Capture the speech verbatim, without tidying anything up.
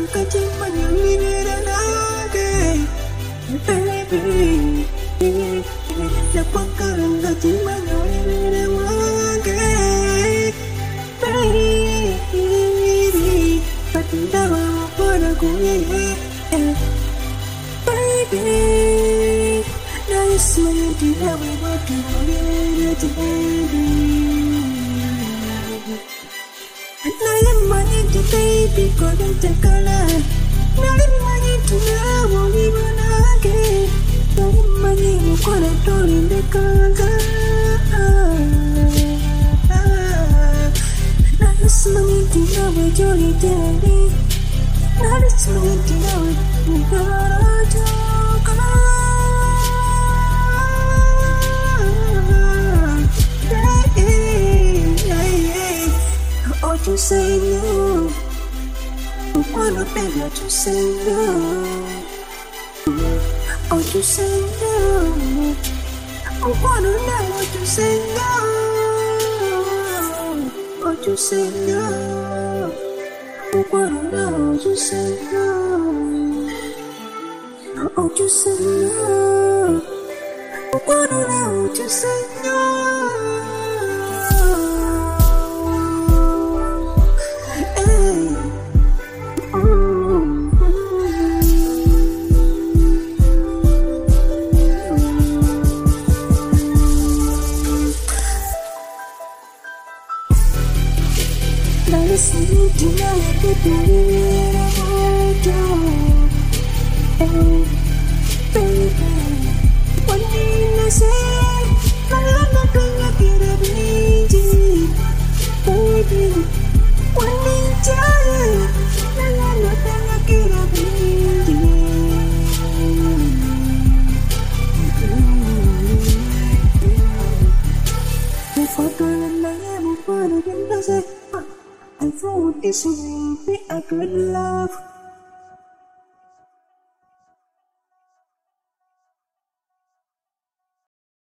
Baby, go and take a line. Now let money to know, won't even again. Now let money, we're gonna throw in the car. Now it's money to know where Johnny Daddy. Now it's money to know we're gonna talk. Oh, you say no. I wanna beg you to say no. Oh, you say no. I wanna know what you say no. Oh, you say no. I wanna know what you say no. Oh, you say no. I wanna know what you say no. Listening to my baby, baby. One thing I say, I'm not gonna get a baby, baby. One thing I tell you, I'm not gonna get a baby. Before going live, before the end of it. I thought this would be a good love.